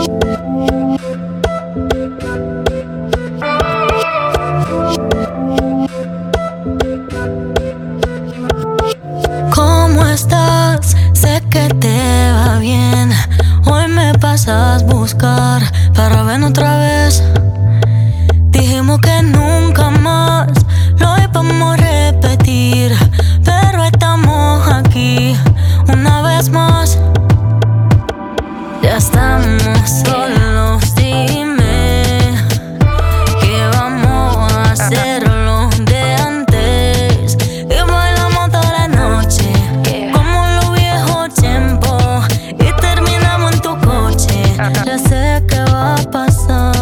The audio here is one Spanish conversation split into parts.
¿Cómo estás? Sé que te va bien. Hoy me pasas a buscar para ver otra vez. Dijimos que nunca más lo íbamos a repetir, pero estamos aquí una vez más. Ya estamos solos, dime ¿qué vamos a hacer lo de antes? Y bailamos toda la noche como en los viejos tiempos y terminamos en tu coche. Ya sé qué va a pasar.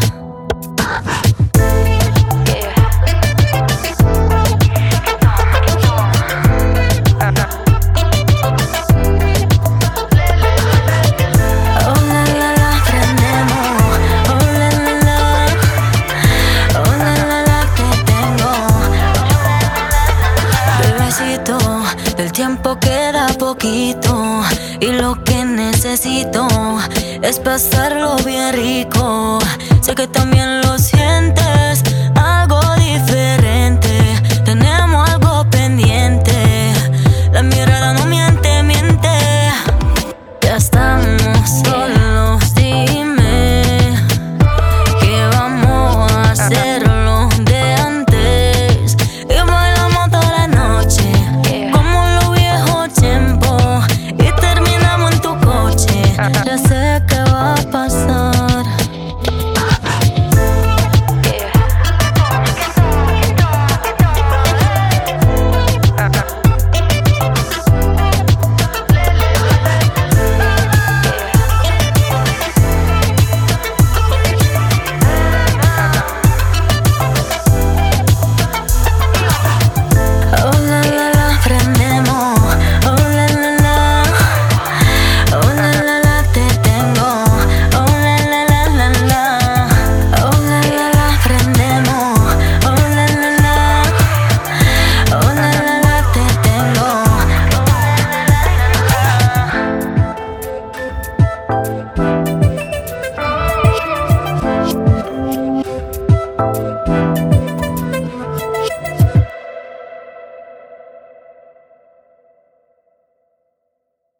Del tiempo queda poquito y lo que necesito es pasarlo bien rico. Sé que también lo sientes, algo diferente. Tenemos algo pendiente, la mirada no miente, miente. Ya estamos solos, dime ¿qué vamos a hacer lo de antes? Y bailamos toda la noche como en los viejos tiempos y terminamos en tu coche. Ya sé qué va a pasar.